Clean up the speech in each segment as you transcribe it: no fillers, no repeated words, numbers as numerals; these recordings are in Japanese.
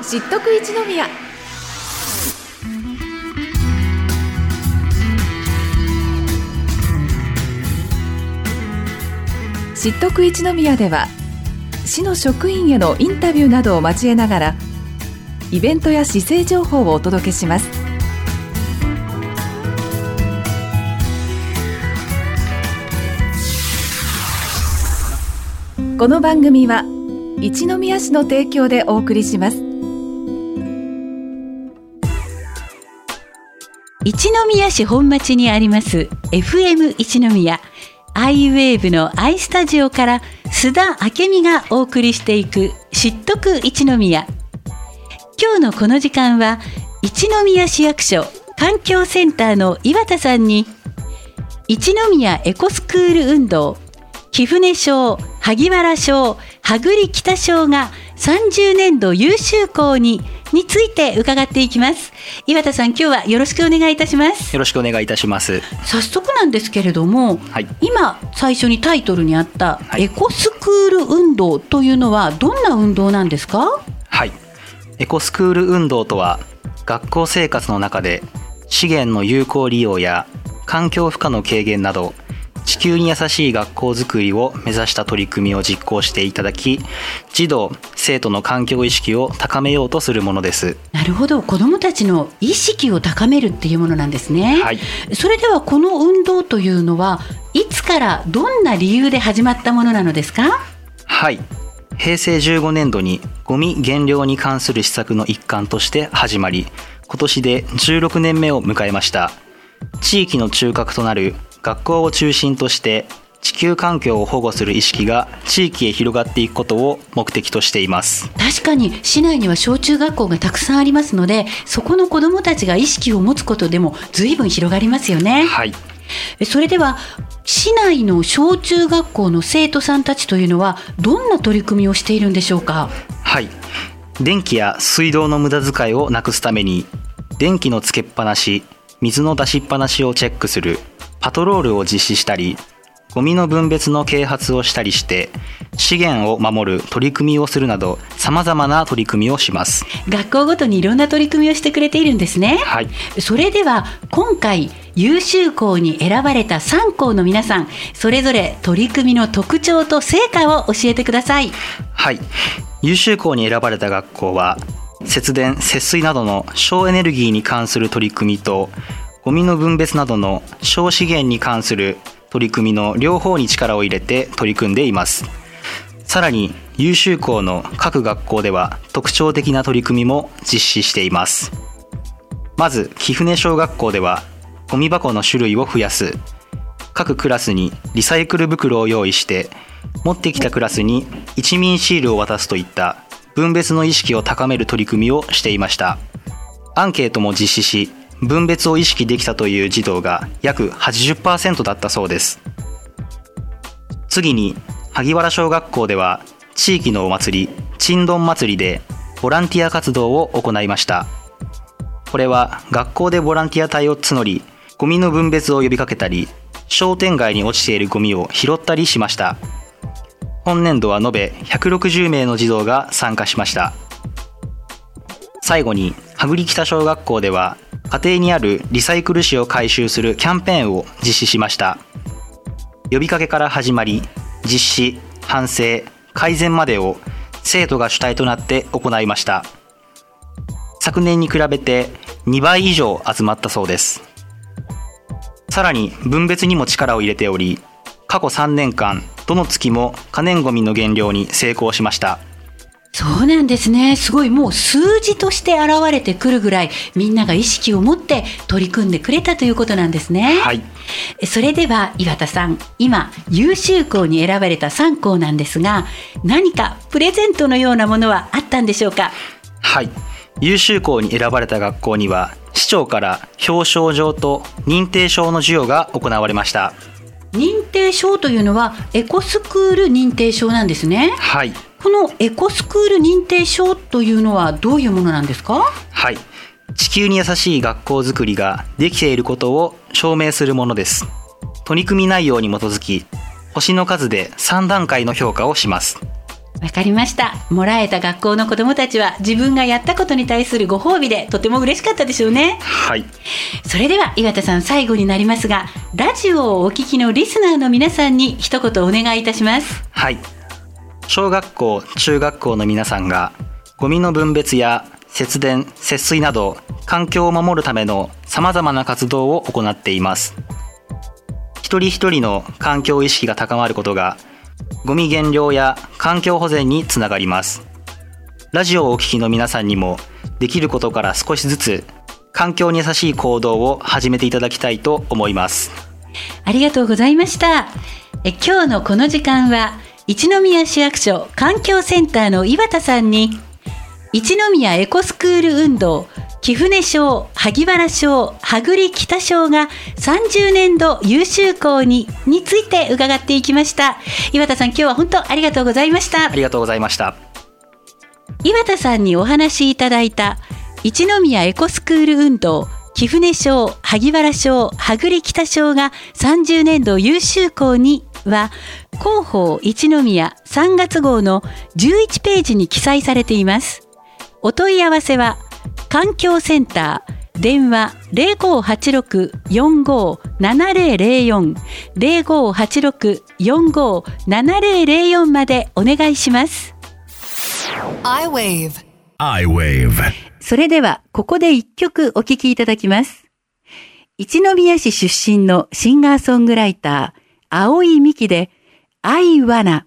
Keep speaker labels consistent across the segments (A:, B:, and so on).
A: 知っとく一宮。知っとく一宮では、市の職員へのインタビューなどを交えながら、イベントや市政情報をお届けします。この番組は一宮市の提供でお送りします。
B: 一宮市本町にあります FM 一宮アイウェーブのアイスタジオから須田明美がお送りしていく知っとく一宮。今日のこの時間は一宮市役所環境センターの岩田さんに、一宮エコスクール運動、貴船小、萩原小、羽栗北小が30年度優秀校について伺っていきます。岩田さん、今日はよろしくお願いいたします。
C: よろしくお願いいたします。
B: 早速なんですけれども、はい、今最初にタイトルにあった、エコスクール運動というのはどんな運動なんですか？
C: はい、エコスクール運動とは、学校生活の中で資源の有効利用や環境負荷の軽減など、地球に優しい学校づくりを目指した取り組みを実行していただき、児童・生徒の環境意識を高めようとするものです。
B: なるほど、子どもたちの意識を高めるっていうものなんですね。
C: はい、
B: それではこの運動というのはいつからどんな理由で始まったものなのですか？
C: はい、平成15年度にゴミ減量に関する施策の一環として始まり、今年で16年目を迎えました。地域の中核となる学校を中心として地球環境を保護する意識が地域へ広がっていくことを目的としています。
B: 確かに市内には小中学校がたくさんありますので、そこの子どもたちが意識を持つことでも随分広がりますよね。
C: はい、
B: それでは市内の小中学校の生徒さんたちというのはどんな取り組みをしているんでしょうか？
C: はい、電気や水道の無駄遣いをなくすために、電気のつけっぱなし、水の出しっぱなしをチェックするパトロールを実施したり、ゴミの分別の啓発をしたりして資源を守る取り組みをするなど、様々な取り組みをします。
B: 学校ごとにいろんな取り組みをしてくれているんですね。
C: はい、
B: それでは今回優秀校に選ばれた3校の皆さん、それぞれ取り組みの特徴と成果を教えてください。
C: はい、優秀校に選ばれた学校は、節電・節水などの省エネルギーに関する取り組みと、ゴミの分別などの省資源に関する取り組みの両方に力を入れて取り組んでいます。さらに優秀校の各学校では特徴的な取り組みも実施しています。まず貴船小学校では、ゴミ箱の種類を増やす、各クラスにリサイクル袋を用意して持ってきたクラスに一民シールを渡すといった分別の意識を高める取り組みをしていました。アンケートも実施し、分別を意識できたという児童が約 80% だったそうです。次に萩原小学校では、地域のお祭り、ちんどん祭りでボランティア活動を行いました。これは学校でボランティア隊を募り、ゴミの分別を呼びかけたり、商店街に落ちているゴミを拾ったりしました。本年度は延べ160名の児童が参加しました。最後に羽栗北小学校では、家庭にあるリサイクル紙を回収するキャンペーンを実施しました。呼びかけから始まり、実施、反省、改善までを生徒が主体となって行いました。昨年に比べて2倍以上集まったそうです。さらに分別にも力を入れており、過去3年間どの月も可燃ごみの減量に成功しました。
B: そうなんですね。すごい、もう数字として現れてくるぐらいみんなが意識を持って取り組んでくれたということなんですね。
C: はい、
B: それでは岩田さん、今優秀校に選ばれた3校なんですが、何かプレゼントのようなものはあったんでしょうか？
C: はい、優秀校に選ばれた学校には、市長から表彰状と認定証の授与が行われました。
B: 認定証というのはエコスクール認定証なんですね。
C: はい、
B: このエコスクール認定証というのはどういうものなんですか？
C: はい、地球に優しい学校づくりができていることを証明するものです。取り組み内容に基づき、星の数で3段階の評価をします。
B: わかりました。もらえた学校の子どもたちは自分がやったことに対するご褒美でとても嬉しかったでしょうね。
C: はい。
B: それでは岩田さん、最後になりますが、ラジオをお聞きのリスナーの皆さんに一言お願いいたします。
C: はい。小学校、中学校の皆さんがゴミの分別や節電、節水など環境を守るためのさまざまな活動を行っています。一人一人の環境意識が高まることがゴミ減量や環境保全につながります。ラジオをお聞きの皆さんにもできることから少しずつ環境に優しい行動を始めていただきたいと思います。
B: ありがとうございました。今日のこの時間は一宮市役所環境センターの岩田さんに一宮エコスクール運動貴船小、萩原小、羽栗北小が30年度優秀校について伺っていきました。岩田さん、今日は本当ありがとうございました。
C: ありがとうございました。
B: 岩田さんにお話しいただいた一宮エコスクール運動貴船小、萩原小、羽栗北小が30年度優秀校には広報一宮3月号の11ページに記載されています。お問い合わせは環境センター電話 0586-457004 0586-457004 までお願いします。
D: iWave。
B: それではここで一曲お聴きいただきます。一宮市出身のシンガーソングライター青井美希で I wanna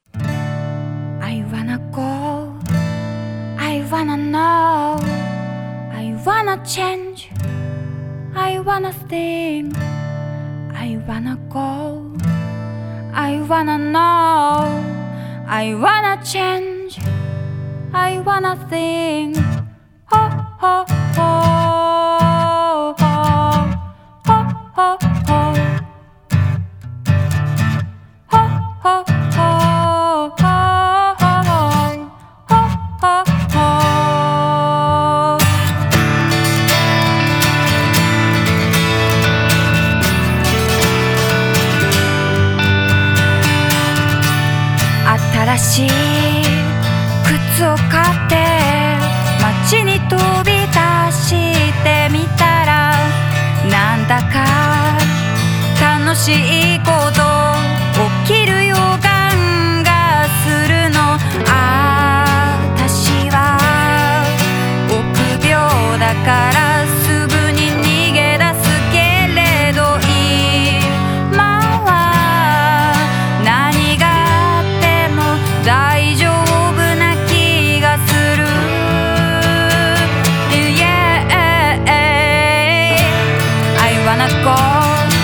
E: go I wanna know I wanna change I wanna think I wanna go I wanna know I wanna change I wanna think ho ho ho ho ho ho ho新しい靴を買って街に飛び出してみたらなんだか楽しいこと起きる予感がするの。私は臆病だからすぐに逃げ出すけれど今は何があっても大丈夫な気がする。 Yeah I wanna go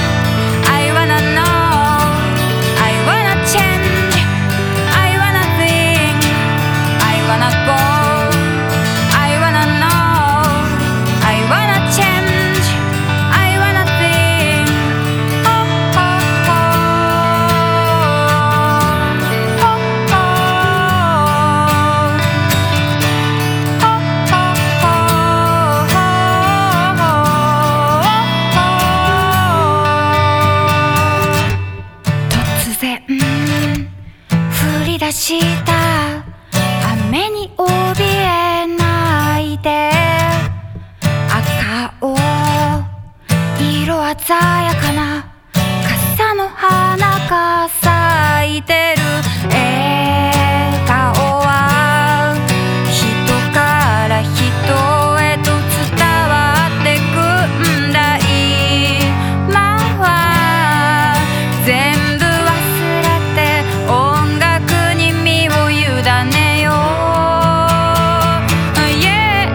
E: した雨に怯えないで赤を色鮮やかな傘の花が咲いてる。笑顔は人から人へと伝わってくんだ。今は全部忘れて音楽に身を委ねよう。 Yeah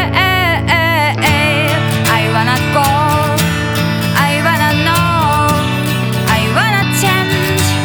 E: I wanna go I wanna know I wanna change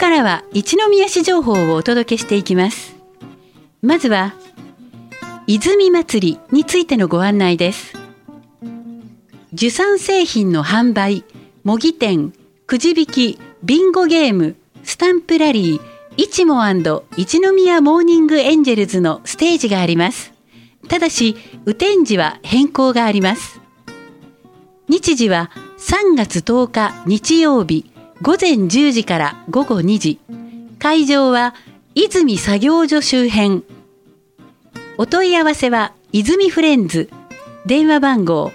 B: からは一宮市情報をお届けしていきます。まずは泉祭りについてのご案内です。受産製品の販売、模擬店、くじ引き、ビンゴゲーム、スタンプラリー、いちも&一宮モーニングエンジェルズのステージがあります。ただし雨天時は変更があります。日時は3月10日日曜日午前10時から午後2時。会場は泉作業所周辺。お問い合わせは泉フレンズ。電話番号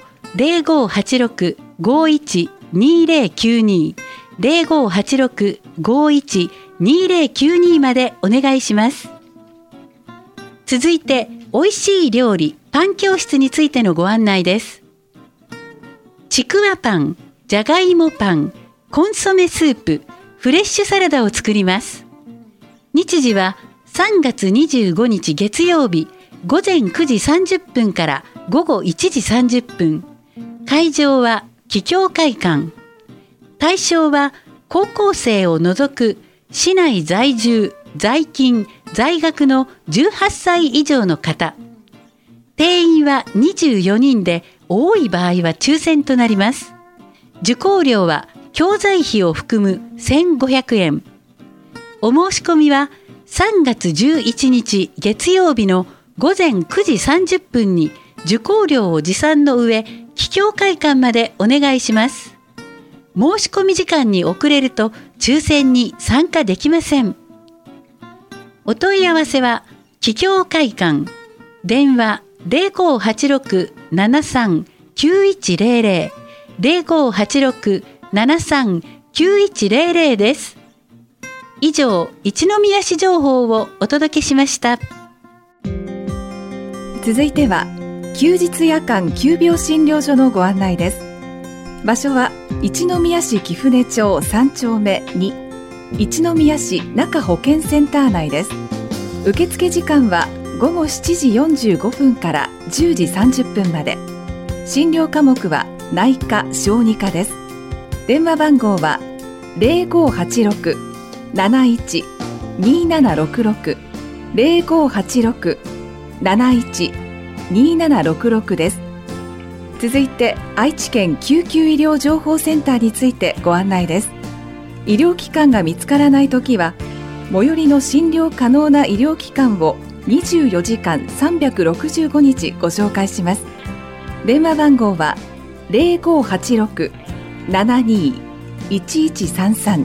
B: 0586-512092 0586-512092までお願いします。続いて美味しい料理パン教室についてのご案内です。ちくわパン、じゃがいもパン、コンソメスープ、フレッシュサラダを作ります。日時は3月25日月曜日午前9時30分から午後1時30分。会場は桔梗会館。対象は高校生を除く市内在住、在勤、在学の18歳以上の方。定員は24人で多い場合は抽選となります。受講料は教材費を含む1500円。お申し込みは3月11日月曜日の午前9時30分に受講料を持参の上、桔梗会館までお願いします。申し込み時間に遅れると抽選に参加できません。お問い合わせは桔梗会館。電話0586-73-9100 0586-73-9100です。以上、一宮市情報をお届けしました。
A: 続いては休日夜間急病診療所のご案内です。場所は一宮市貴船町3丁目2、一宮市中保健センター内です。受付時間は午後7時45分から10時30分まで。診療科目は内科・小児科です。電話番号は 0586-71-2766 0586-71-2766 です。続いて愛知県救急医療情報センターについてご案内です。医療機関が見つからないときは最寄りの診療可能な医療機関を24時間365日ご紹介します。電話番号は 0586-72-1133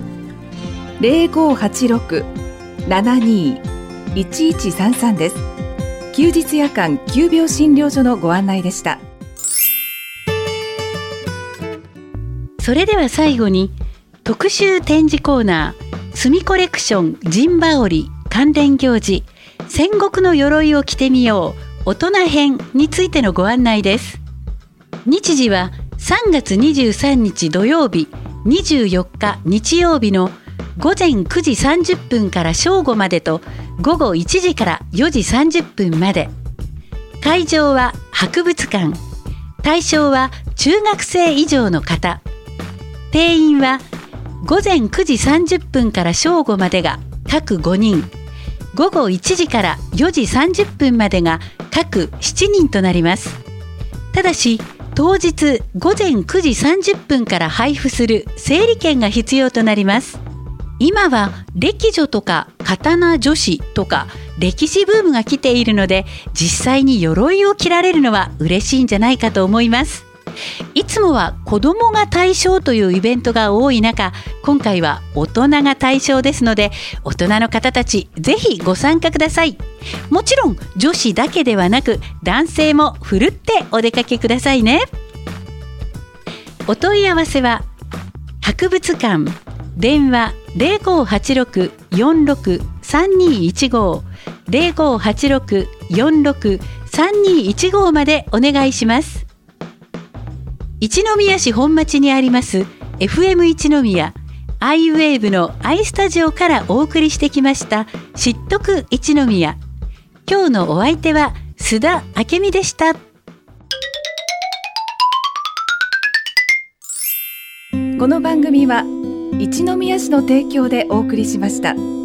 A: 0586-72-1133 です。休日夜間急病診療所のご案内でした。
B: それでは最後に特集展示コーナー、墨コレクション陣羽織関連行事、戦国の鎧を着てみよう大人編についてのご案内です。日時は3月23日土曜日、24日日曜日の午前9時30分から正午までと午後1時から4時30分まで。会場は博物館。対象は中学生以上の方。定員は午前9時30分から正午までが各5人、午後1時から4時30分までが各7人となります。ただし当日午前9時30分から配布する整理券が必要となります。今は歴女とか刀女子とか歴史ブームが来ているので、実際に鎧を着られるのは嬉しいんじゃないかと思います。いつもは子どもが対象というイベントが多い中、今回は大人が対象ですので、大人の方たちぜひご参加ください。もちろん女子だけではなく男性もふるってお出かけくださいね。お問い合わせは博物館。電話0586-46-3215 0586-46-3215までお願いします。一宮市本町にあります FM 一宮iWave の i スタジオからお送りしてきました知っとく一宮。今日のお相手は須田明美でした。
A: この番組は一宮市の提供でお送りしました。